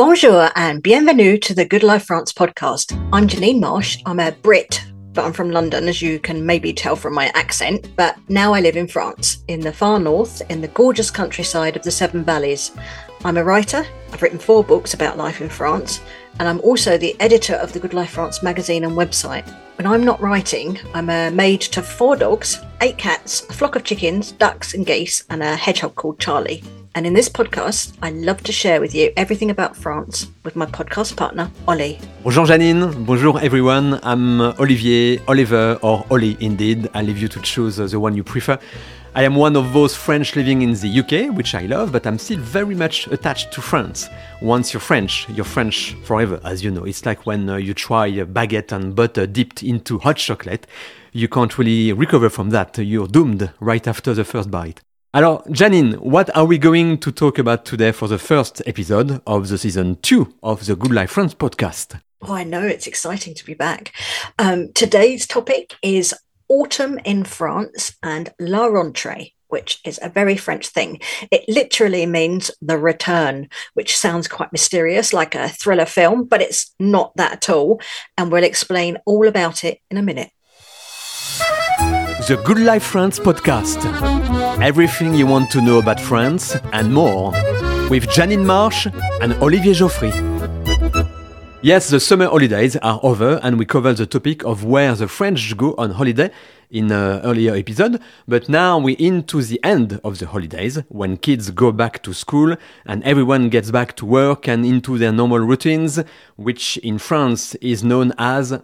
Bonjour and bienvenue to the Good Life France podcast. I'm Janine Marsh. I'm a Brit, but I'm from London, as you can maybe tell from my accent. But now I live in France, in the far north, in the gorgeous countryside of the Seven Valleys. I'm a writer. I've written 4 books about life in France, and I'm also the editor of the Good Life France magazine and website. When I'm not writing, I'm a maid to 4 dogs, 8 cats, a flock of chickens, ducks and geese, and a hedgehog called Charlie. And in this podcast, I love to share with you everything about France with my podcast partner, Ollie. Bonjour Janine, bonjour everyone. I'm Olivier, Oliver, or Ollie indeed. I leave you to choose the one you prefer. I am one of those French living in the UK, which I love, but I'm still very much attached to France. Once you're French forever, as you know. It's like when you try a baguette and butter dipped into hot chocolate. You can't really recover from that. You're doomed right after the first bite. Alors, Janine, what are we going to talk about today for the first episode of the season 2 of the Good Life France podcast? Oh, I know, it's exciting to be back. Today's topic is autumn in France and la rentrée, which is a very French thing. It literally means the return, which sounds quite mysterious, like a thriller film, but it's not that at all. And we'll explain all about it in a minute. The Good Life France podcast. Everything you want to know about France and more, with Janine Marsh and Olivier Geoffrey. Yes, the summer holidays are over and we covered the topic of where the French go on holiday in an earlier episode, but now we're into the end of the holidays, when kids go back to school and everyone gets back to work and into their normal routines, which in France is known as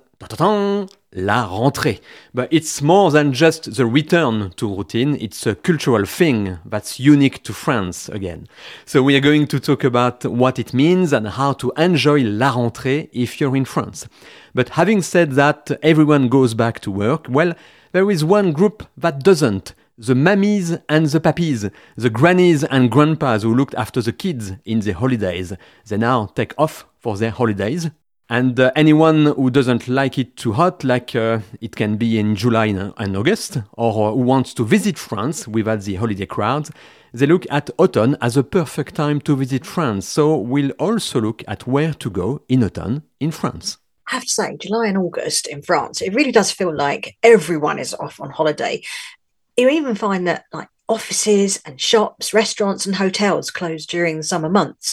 la rentrée. But it's more than just the return to routine, it's a cultural thing that's unique to France again. So we are going to talk about what it means and how to enjoy la rentrée if you're in France. But having said that everyone goes back to work, well, there is one group that doesn't. The mammies and the pappies, the grannies and grandpas who looked after the kids in the holidays. They now take off for their holidays. And anyone who doesn't like it too hot, like it can be in July and August, or who wants to visit France without the holiday crowds, they look at autumn as a perfect time to visit France. So we'll also look at where to go in autumn in France. I have to say, July and August in France, it really does feel like everyone is off on holiday. You even find that like offices and shops, restaurants and hotels close during the summer months.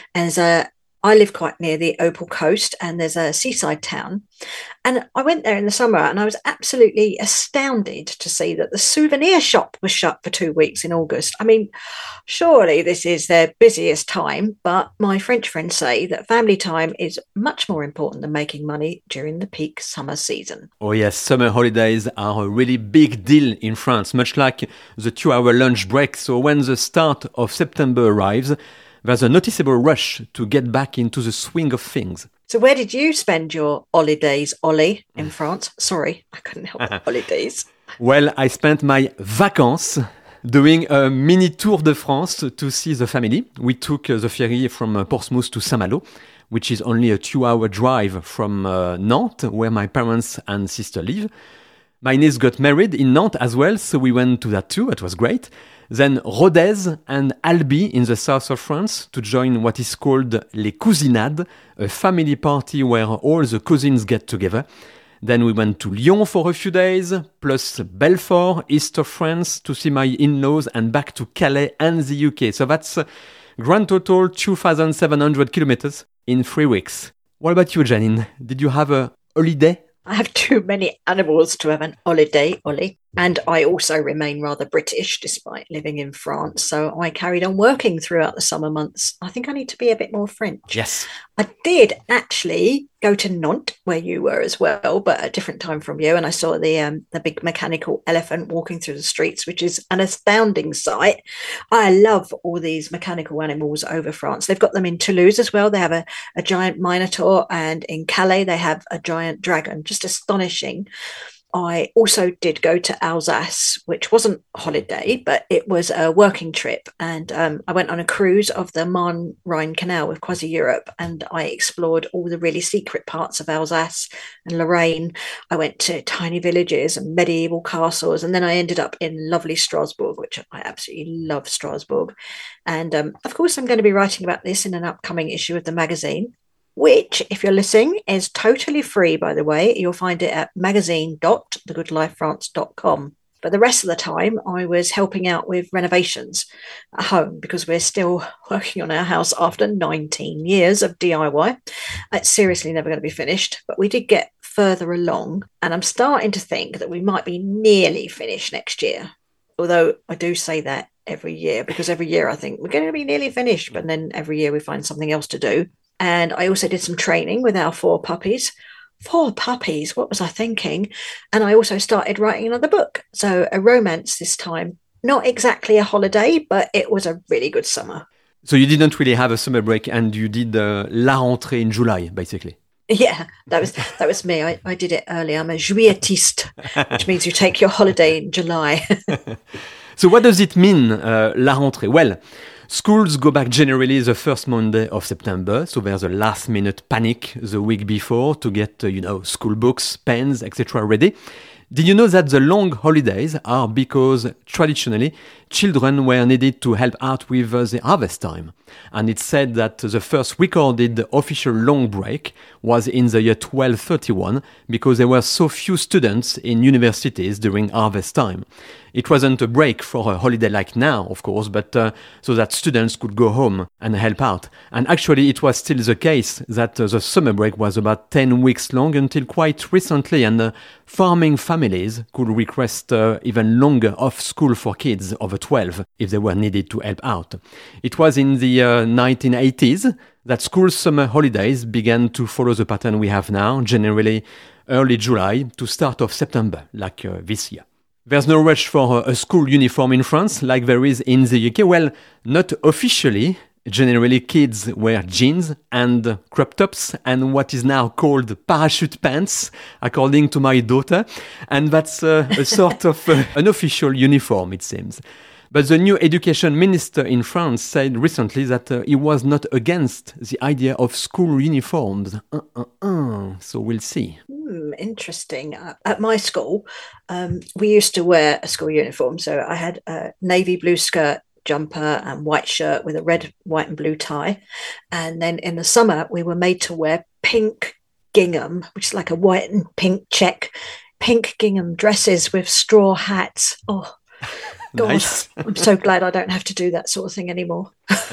And I live quite near the Opal Coast and there's a seaside town. And I went there in the summer and I was absolutely astounded to see that the souvenir shop was shut for 2 weeks in August. I mean, surely this is their busiest time, but my French friends say that family time is much more important than making money during the peak summer season. Oh yes, summer holidays are a really big deal in France, much like the 2-hour lunch break. So when the start of September arrives, there's a noticeable rush to get back into the swing of things. So where did you spend your holidays, Ollie, in France? Sorry, I couldn't help the holidays. Well, I spent my vacances doing a mini tour de France to see the family. We took the ferry from Portsmouth to Saint-Malo, which is only a 2-hour drive from Nantes, where my parents and sister live. My niece got married in Nantes as well, so we went to that too. It was great. Then Rodez and Albi in the south of France to join what is called Les Cousinades, a family party where all the cousins get together. Then we went to Lyon for a few days, plus Belfort, east of France, to see my in-laws and back to Calais and the UK. So that's a grand total 2,700 kilometers in 3 weeks. What about you, Janine? Did you have a holiday? I have too many animals to have an holiday, Ollie. And I also remain rather British despite living in France. So I carried on working throughout the summer months. I think I need to be a bit more French. Yes. I did actually go to Nantes, where you were as well, but at a different time from you. And I saw the big mechanical elephant walking through the streets, which is an astounding sight. I love all these mechanical animals over France. They've got them in Toulouse as well. They have a giant minotaur, and in Calais they have a giant dragon. Just astonishing. I also did go to Alsace, which wasn't a holiday, but it was a working trip. And I went on a cruise of the Marne-Rhine Canal with Quasi Europe, and I explored all the really secret parts of Alsace and Lorraine. I went to tiny villages and medieval castles, and then I ended up in lovely Strasbourg, which I absolutely love Strasbourg. And of course, I'm going to be writing about this in an upcoming issue of the magazine, which, if you're listening, is totally free, by the way. You'll find it at magazine.thegoodlifefrance.com. But the rest of the time, I was helping out with renovations at home because we're still working on our house after 19 years of DIY. It's seriously never going to be finished, but we did get further along. And I'm starting to think that we might be nearly finished next year. Although I do say that every year, because every year I think we're going to be nearly finished, but then every year we find something else to do. And I also did some training with our 4 puppies. 4 puppies, what was I thinking? And I also started writing another book. So a romance this time. Not exactly a holiday, but it was a really good summer. So you didn't really have a summer break, and you did la rentrée in July, basically. Yeah, that was me. I did it early. I'm a juilletiste, which means you take your holiday in July. So what does it mean, la rentrée? Well, schools go back generally the first Monday of September, so there's a last-minute panic the week before to get, school books, pens, etc. ready. Did you know that the long holidays are because traditionally children were needed to help out with the harvest time? And it's said that the first recorded official long break was in the year 1231 because there were so few students in universities during harvest time. It wasn't a break for a holiday like now, of course, but so that students could go home and help out. And actually, it was still the case that the summer break was about 10 weeks long until quite recently, and farming families could request even longer off school for kids over 12 if they were needed to help out. It was in the 1980s that school summer holidays began to follow the pattern we have now, generally early July to start of September, like this year. There's no rush for a school uniform in France like there is in the UK. Well, not officially. Generally, kids wear jeans and crop tops and what is now called parachute pants, according to my daughter. And that's a sort of an official uniform, it seems. But the new education minister in France said recently that he was not against the idea of school uniforms. So we'll see. Interesting. At my school, we used to wear a school uniform. So I had a navy blue skirt, jumper and white shirt with a red, white and blue tie. And then in the summer, we were made to wear pink gingham, which is like a white and pink check, pink gingham dresses with straw hats. Oh, God, nice. I'm so glad I don't have to do that sort of thing anymore.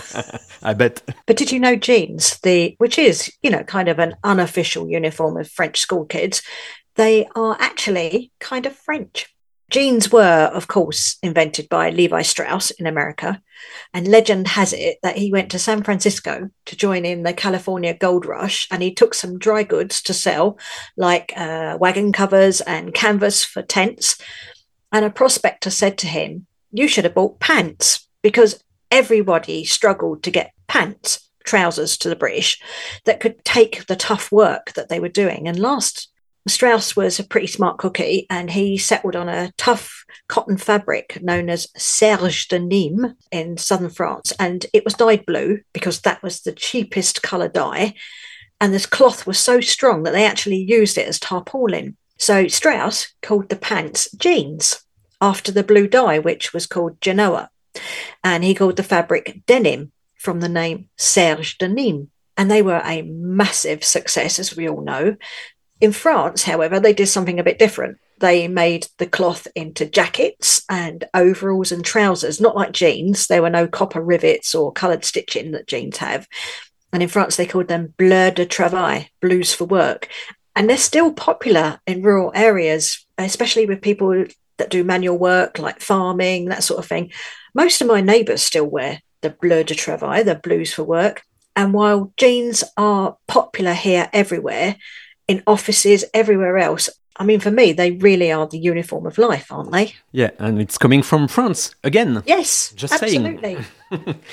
I bet. But did you know jeans, which is, kind of an unofficial uniform of French school kids, they are actually kind of French. Jeans were, of course, invented by Levi Strauss in America. And legend has it that he went to San Francisco to join in the California gold rush, and he took some dry goods to sell, like wagon covers and canvas for tents. And a prospector said to him, "You should have bought pants," because everybody struggled to get pants, trousers to the British, that could take the tough work that they were doing and last. Strauss was a pretty smart cookie, and he settled on a tough cotton fabric known as serge de Nîmes in southern France. And it was dyed blue because that was the cheapest colour dye. And this cloth was so strong that they actually used it as tarpaulin. So Strauss called the pants jeans after the blue dye, which was called Genoa. And he called the fabric denim from the name Serge de Nîmes. And they were a massive success, as we all know. In France, however, they did something a bit different. They made the cloth into jackets and overalls and trousers, not like jeans. There were no copper rivets or coloured stitching that jeans have. And in France, they called them bleu de travail, blues for work. And they're still popular in rural areas, especially with people that do manual work, like farming, that sort of thing. Most of my neighbours still wear the bleu de travail, the blues for work. And while jeans are popular here everywhere, in offices, everywhere else, I mean, for me, they really are the uniform of life, aren't they? Yeah, and it's coming from France again. Yes, just absolutely. saying.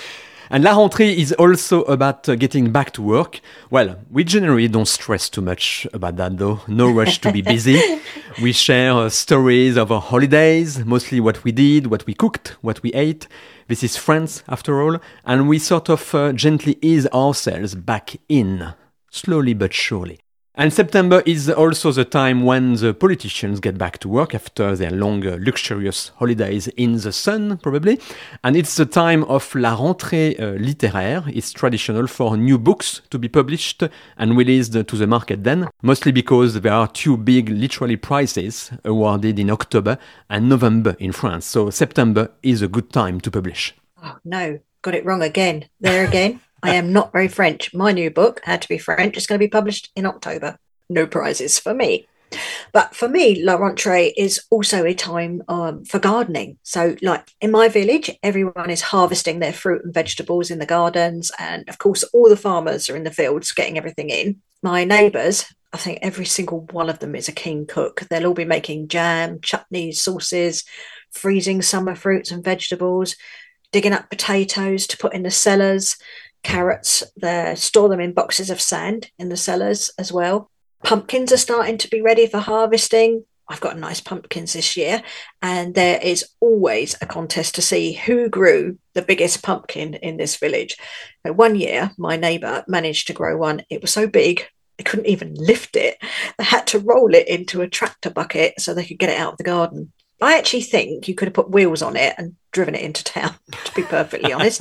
And La Rentrée is also about getting back to work. Well, we generally don't stress too much about that though. No rush to be busy. We share stories of our holidays, mostly what we did, what we cooked, what we ate. This is France, after all. And we sort of gently ease ourselves back in, slowly but surely. And September is also the time when the politicians get back to work after their long, luxurious holidays in the sun, probably. And it's the time of La Rentrée littéraire. It's traditional for new books to be published and released to the market then, mostly because there are two big literary prizes awarded in October and November in France. So September is a good time to publish. Oh, no, got it wrong again. There again. I am not very French. My new book had to be French. It's going to be published in October. No prizes for me. But for me, La Rentrée is also a time for gardening. So like in my village, everyone is harvesting their fruit and vegetables in the gardens. And of course, all the farmers are in the fields getting everything in. My neighbours, I think every single one of them is a keen cook. They'll all be making jam, chutneys, sauces, freezing summer fruits and vegetables, digging up potatoes to put in the cellars, carrots, they store them in boxes of sand in the cellars as well. Pumpkins are starting to be ready for harvesting. I've got nice pumpkins this year, and there is always a contest to see who grew the biggest pumpkin in this village. So one year, my neighbour managed to grow one. It was so big, they couldn't even lift it. They had to roll it into a tractor bucket so they could get it out of the garden. I actually think you could have put wheels on it and driven it into town, to be perfectly honest.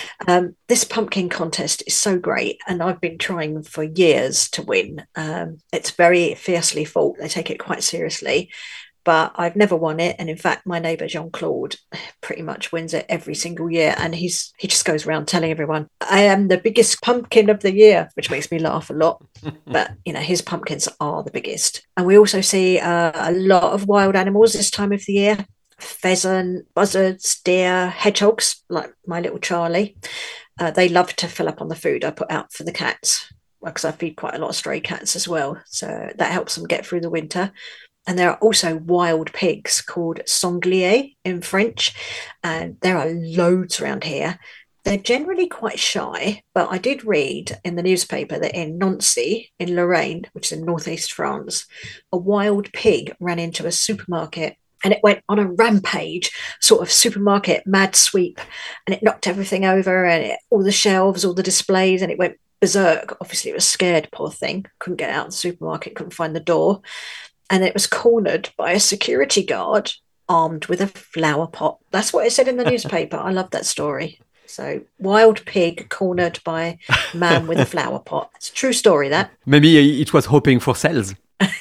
This pumpkin contest is so great, and I've been trying for years to win. It's very fiercely fought. They take it quite seriously, but I've never won it. And in fact, my neighbour Jean-Claude pretty much wins it every single year. And he just goes around telling everyone, I am the biggest pumpkin of the year, which makes me laugh a lot. But, you know, his pumpkins are the biggest. And we also see a lot of wild animals this time of the year. Pheasant, buzzards, deer, hedgehogs, like my little Charlie. They love to fill up on the food I put out for the cats, because I feed quite a lot of stray cats as well. So that helps them get through the winter. And there are also wild pigs called sangliers in French. And there are loads around here. They're generally quite shy, but I did read in the newspaper that in Nancy, in Lorraine, which is in northeast France, a wild pig ran into a supermarket and it went on a rampage, sort of supermarket mad sweep, and it knocked everything over and all the shelves, all the displays, and it went berserk. Obviously, it was scared, poor thing. Couldn't get out of the supermarket, couldn't find the door. And it was cornered by a security guard armed with a flower pot. That's what it said in the newspaper. I love that story. So, wild pig cornered by man with a flower pot. It's a true story, that. Maybe it was hoping for sales.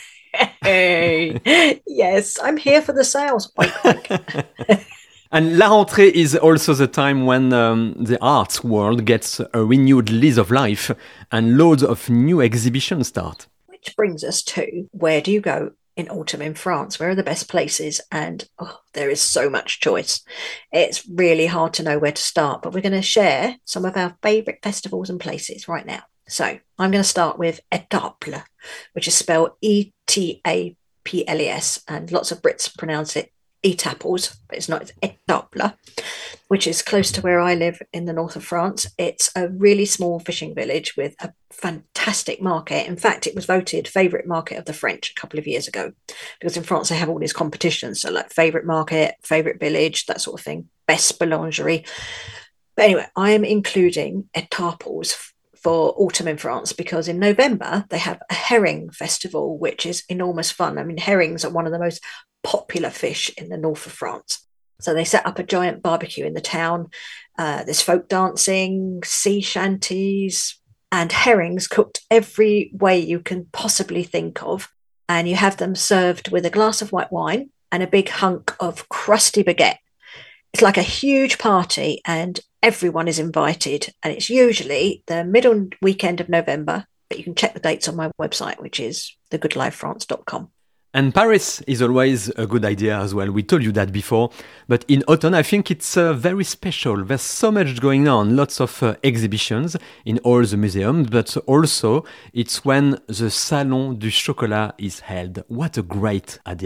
Hey, yes, I'm here for the sales. Oink, oink. And La Rentrée is also the time when the arts world gets a renewed lease of life and loads of new exhibitions start. Which brings us to, where do you go in autumn in France? Where are the best places? And there is so much choice. It's really hard to know where to start, but we're going to share some of our favourite festivals and places right now. So I'm going to start with Étaples, which is spelled Etaples, and lots of Brits pronounce it Etaples, but it's not. It's Étaples, which is close to where I live in the north of France. It's a really small fishing village with a fantastic market. In fact, it was voted favourite market of the French a couple of years ago, because in France they have all these competitions, so like favourite market, favourite village, that sort of thing, best boulangerie. But anyway, I am including Étaples for autumn in France because in November they have a herring festival, which is enormous fun. I mean, herrings are one of the most popular fish in the north of France. So they set up a giant barbecue in the town. There's folk dancing, sea shanties, and herrings cooked every way you can possibly think of. And you have them served with a glass of white wine and a big hunk of crusty baguette. It's like a huge party and everyone is invited. And it's usually the middle weekend of November, but you can check the dates on my website, which is thegoodlifefrance.com. And Paris is always a good idea as well. We told you that before. But in autumn, I think it's very special. There's so much going on, lots of exhibitions in all the museums, but also it's when the Salon du Chocolat is held. What a great idea.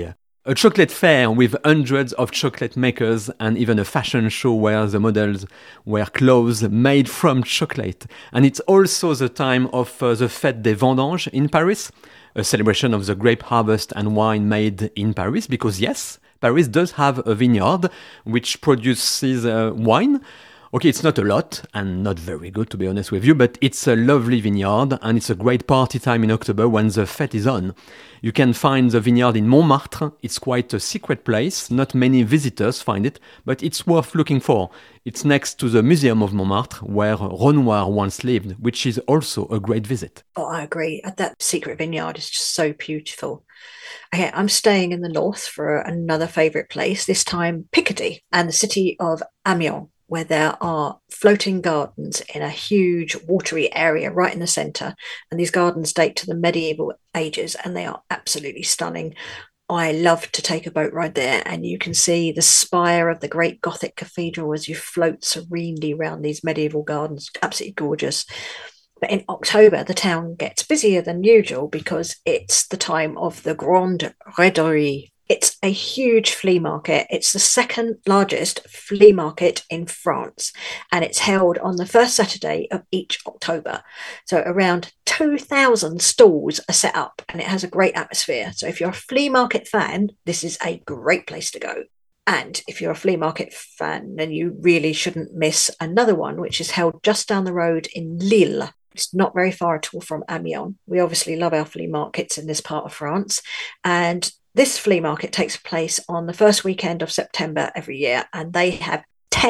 A chocolate fair with hundreds of chocolate makers and even a fashion show where the models wear clothes made from chocolate. And it's also the time of the Fête des Vendanges in Paris, a celebration of the grape harvest and wine made in Paris, because yes, Paris does have a vineyard which produces wine. Okay, it's not a lot and not very good, to be honest with you, but it's a lovely vineyard and it's a great party time in October when the fête is on. You can find the vineyard in Montmartre. It's quite a secret place. Not many visitors find it, but it's worth looking for. It's next to the Museum of Montmartre, where Renoir once lived, which is also a great visit. Oh, I agree. That secret vineyard is just so beautiful. Okay, I'm staying in the north for another favourite place, this time Picardy and the city of Amiens, where there are floating gardens in a huge watery area right in the centre. And these gardens date to the medieval ages and they are absolutely stunning. I love to take a boat ride there and you can see the spire of the great Gothic cathedral as you float serenely around these medieval gardens. Absolutely gorgeous. But in October, the town gets busier than usual because it's the time of the Grande Raiderie. It's a huge flea market. It's the second largest flea market in France, and it's held on the first Saturday of each October. So around 2,000 stalls are set up, and it has a great atmosphere. So if you're a flea market fan, this is a great place to go. And if you're a flea market fan, then you really shouldn't miss another one, which is held just down the road in Lille. It's not very far at all from Amiens. We obviously love our flea markets in this part of France. And this flea market takes place on the first weekend of September every year, and they have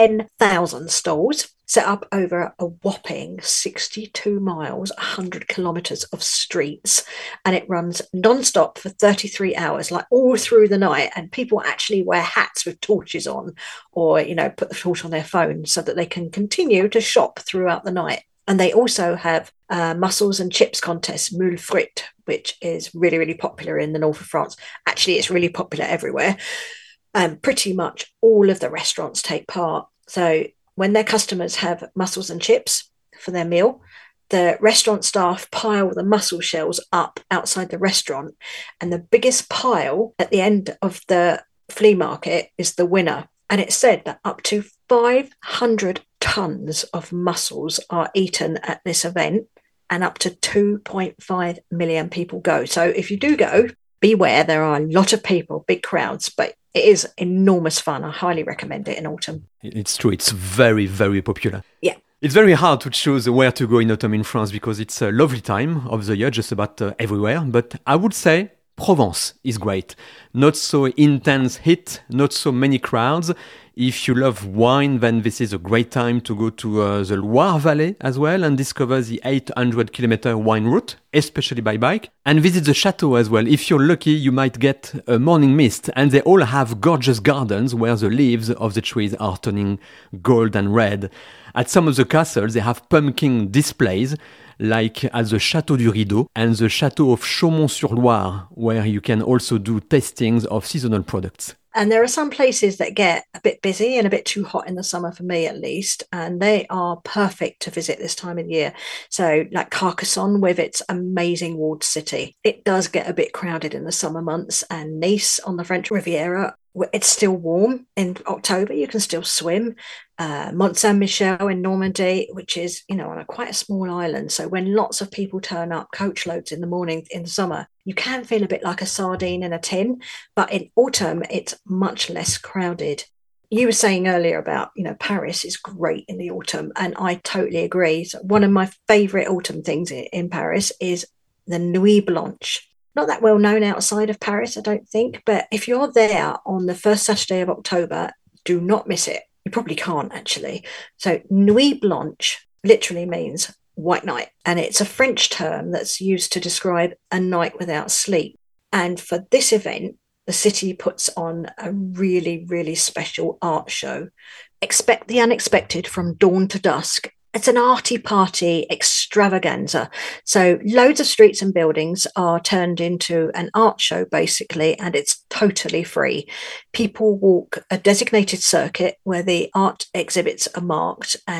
10,000 stalls set up over a whopping 62 miles, 100 kilometres of streets, and it runs non-stop for 33 hours, like all through the night, and people actually wear hats with torches on or, put the torch on their phone so that they can continue to shop throughout the night. And they also have mussels and chips contest, moule frite, which is really, really popular in the north of France. Actually, it's really popular everywhere. Pretty much all of the restaurants take part. So when their customers have mussels and chips for their meal, the restaurant staff pile the mussel shells up outside the restaurant. And the biggest pile at the end of the flea market is the winner. And it's said that up to 500 tons of mussels are eaten at this event, and up to 2.5 million people go. So if you do go, beware, there are a lot of people, big crowds, but it is enormous fun. I highly recommend it in autumn. It's true, it's very, very popular. Yeah. It's very hard to choose where to go in autumn in France because it's a lovely time of the year, just about everywhere. But I would say Provence is great. Not so intense heat, not so many crowds. If you love wine, then this is a great time to go to the Loire Valley as well and discover the 800-kilometer wine route, especially by bike, and visit the chateau as well. If you're lucky, you might get a morning mist, and they all have gorgeous gardens where the leaves of the trees are turning gold and red. At some of the castles, they have pumpkin displays, like at the Château du Rideau and the Château of Chaumont-sur-Loire, where you can also do tastings of seasonal products. And there are some places that get a bit busy and a bit too hot in the summer, for me at least, and they are perfect to visit this time of year. So like Carcassonne with its amazing walled city. It does get a bit crowded in the summer months, and Nice on the French Riviera, it's still warm in October. You can still swim. Mont Saint-Michel in Normandy, which is, on quite a small island. So when lots of people turn up, coach loads in the morning in the summer, you can feel a bit like a sardine in a tin. But in autumn, it's much less crowded. You were saying earlier about, Paris is great in the autumn, and I totally agree. So one of my favourite autumn things in Paris is the Nuit Blanche. Not that well known outside of Paris, I don't think, but if you're there on the first Saturday of October, do not miss it. You probably can't, actually. So Nuit Blanche literally means white night, and it's a French term that's used to describe a night without sleep. And for this event, the city puts on a really, really special art show. Expect the unexpected from dawn to dusk. It's an arty party extravaganza. So loads of streets and buildings are turned into an art show, basically, and it's totally free. People walk a designated circuit where the art exhibits are marked, and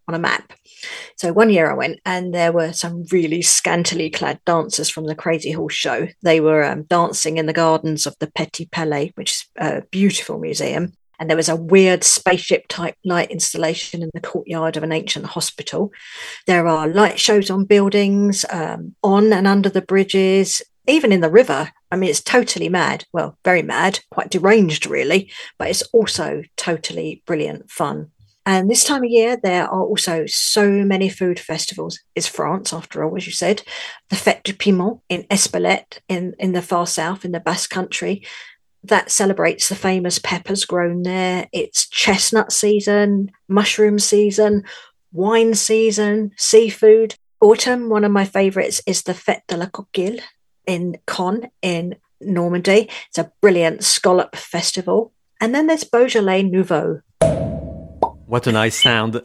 on a map. So one year I went and there were some really scantily clad dancers from the Crazy Horse Show. They were dancing in the gardens of the Petit Palais, which is a beautiful museum. And there was a weird spaceship type light installation in the courtyard of an ancient hospital. There are light shows on buildings, on and under the bridges, even in the river. I mean, it's totally mad. Well, very mad, quite deranged, really, but it's also totally brilliant fun. And this time of year, there are also so many food festivals. It's France, after all, as you said. The Fête du Piment in Espelette, in the far south, in the Basque Country, that celebrates the famous peppers grown there. It's chestnut season, mushroom season, wine season, seafood. Autumn, one of my favourites, is the Fête de la Coquille in Caen in Normandy. It's a brilliant scallop festival. And then there's Beaujolais Nouveau. What a nice sound.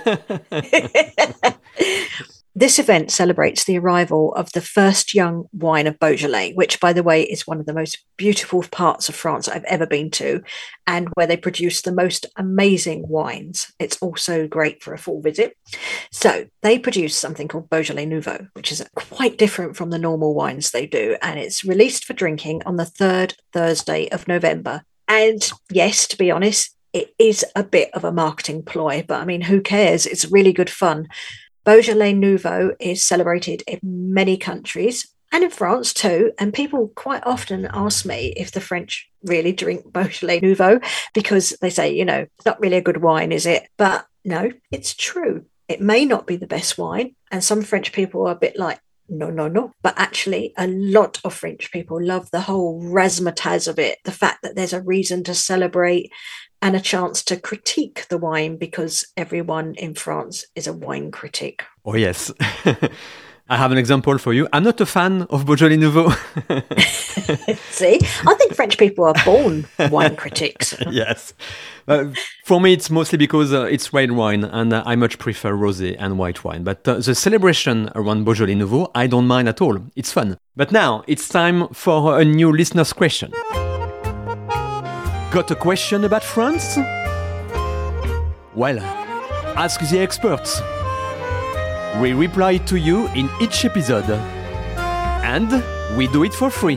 This event celebrates the arrival of the first young wine of Beaujolais, which, by the way, is one of the most beautiful parts of France I've ever been to, and where they produce the most amazing wines. It's also great for a full visit. So they produce something called Beaujolais Nouveau, which is quite different from the normal wines they do, and it's released for drinking on the third Thursday of November. And yes, to be honest, it is a bit of a marketing ploy, but I mean, who cares? It's really good fun. Beaujolais Nouveau is celebrated in many countries and in France too. And people quite often ask me if the French really drink Beaujolais Nouveau because they say, it's not really a good wine, is it? But no, it's true. It may not be the best wine. And some French people are a bit like, no. But actually, a lot of French people love the whole razzmatazz of it, the fact that there's a reason to celebrate and a chance to critique the wine because everyone in France is a wine critic. Oh, yes. I have an example for you. I'm not a fan of Beaujolais Nouveau. See, I think French people are born wine critics. Yes. For me, it's mostly because it's red wine and I much prefer rosé and white wine. But the celebration around Beaujolais Nouveau, I don't mind at all. It's fun. But now it's time for a new listener's question. Got a question about France? Well, ask the experts. We reply to you in each episode. And we do it for free.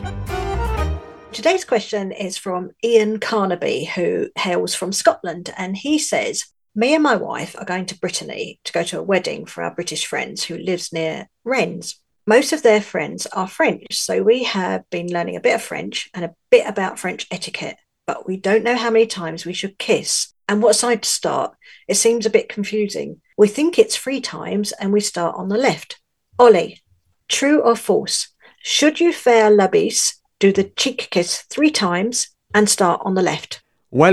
Today's question is from Ian Carnaby, who hails from Scotland. And he says, me and my wife are going to Brittany to go to a wedding for our British friends who lives near Rennes. Most of their friends are French, so we have been learning a bit of French and a bit about French etiquette. But we don't know how many times we should kiss and what side to start. It seems a bit confusing. We think it's 3 times and we start on the left. Ollie, true or false? Should you faire la bise, do the cheek kiss 3 times and start on the left? Well.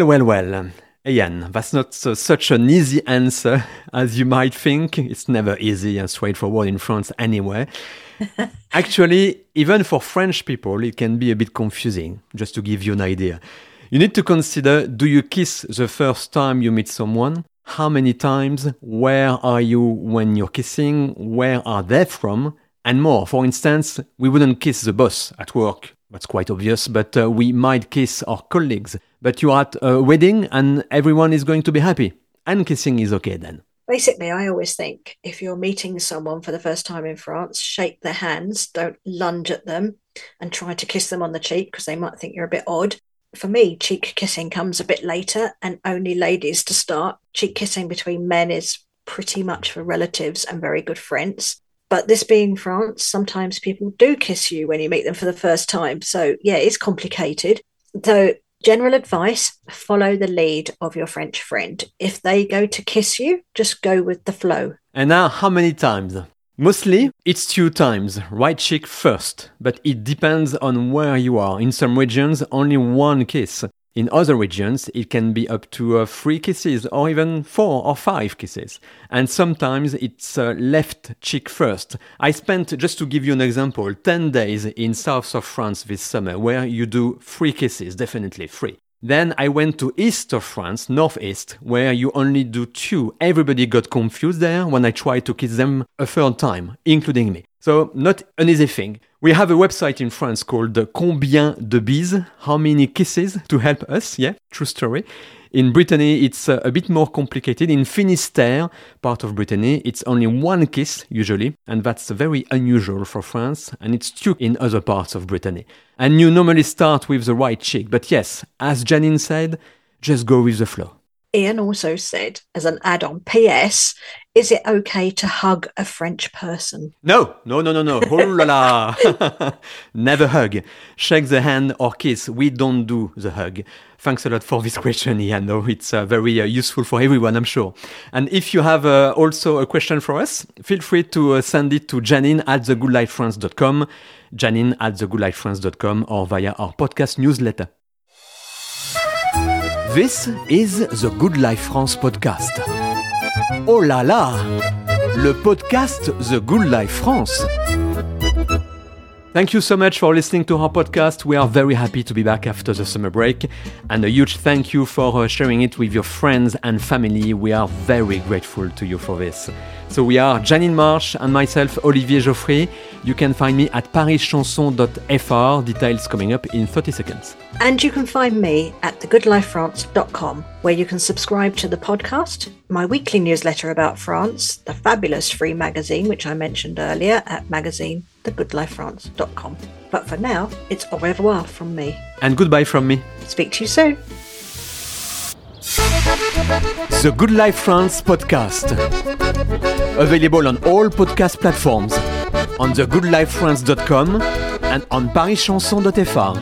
Ian, that's not such an easy answer as you might think. It's never easy and straightforward in France anyway. Actually, even for French people, it can be a bit confusing, just to give you an idea. You need to consider, do you kiss the first time you meet someone? How many times? Where are you when you're kissing? Where are they from? And more. For instance, we wouldn't kiss the boss at work. That's quite obvious, but we might kiss our colleagues. But you're at a wedding and everyone is going to be happy. And kissing is okay then. Basically, I always think if you're meeting someone for the first time in France, shake their hands, don't lunge at them and try to kiss them on the cheek because they might think you're a bit odd. For me, cheek kissing comes a bit later and only ladies to start. Cheek kissing between men is pretty much for relatives and very good friends. But this being France, sometimes people do kiss you when you meet them for the first time. So yeah, it's complicated. So general advice, follow the lead of your French friend. If they go to kiss you, just go with the flow. And now, how many times? Mostly, it's 2 times, right cheek first, but it depends on where you are. In some regions, only 1 kiss. In other regions, it can be up to 3 kisses or even 4 or 5 kisses. And sometimes it's left cheek first. I spent, just to give you an example, 10 days in south of France this summer where you do 3 kisses, definitely 3. Then I went to east of France, northeast, where you only do 2. Everybody got confused there when I tried to kiss them a 3rd time, including me. So not an easy thing. We have a website in France called Combien de bises, how many kisses, to help us, yeah, true story. In Brittany, it's a bit more complicated. In Finistère, part of Brittany, it's only one kiss, usually, and that's very unusual for France, and it's two in other parts of Brittany. And you normally start with the right cheek, but yes, as Janine said, just go with the flow. Ian also said, as an add-on PS, is it okay to hug a French person? No. Oh la la. Never hug. Shake the hand or kiss. We don't do the hug. Thanks a lot for this question, Ian. No, it's very useful for everyone, I'm sure. And if you have also a question for us, feel free to send it to Janine@thegoodlifefrance.com, Janine@thegoodlifefrance.com, or via our podcast newsletter. This is the Good Life France podcast. Oh là là, le podcast The Good Life France. Thank you so much for listening to our podcast. We are very happy to be back after the summer break. And a huge thank you for sharing it with your friends and family. We are very grateful to you for this. So we are Janine Marsh and myself, Olivier Geoffrey. You can find me at parischanson.fr. Details coming up in 30 seconds. And you can find me at thegoodlifefrance.com, where you can subscribe to the podcast, my weekly newsletter about France, the fabulous free magazine, which I mentioned earlier, at magazinethegoodlifefrance.com. But for now, it's au revoir from me. And goodbye from me. Speak to you soon. The Good Life France podcast. Available on all podcast platforms, on thegoodlifefrance.com and on parischanson.fr.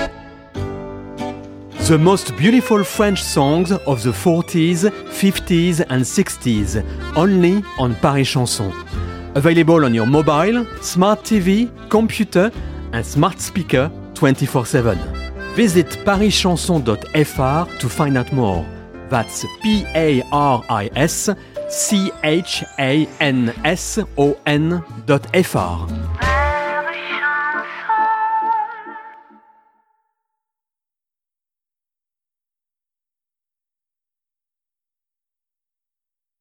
The most beautiful French songs of the 40s, 50s and 60s, only on Paris Chanson. Available on your mobile, smart TV, computer and smart speaker 24/7. Visit parischanson.fr to find out more. That's parischanson.fr.